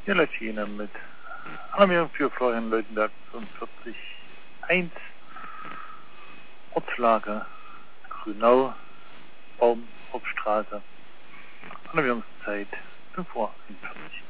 Hier läuft jener mit Alarmierung für Florian Leutenberg 45.1 Ortslage Grünau, Baumhauptstraße. Alarmierungszeit 5:41 Uhr.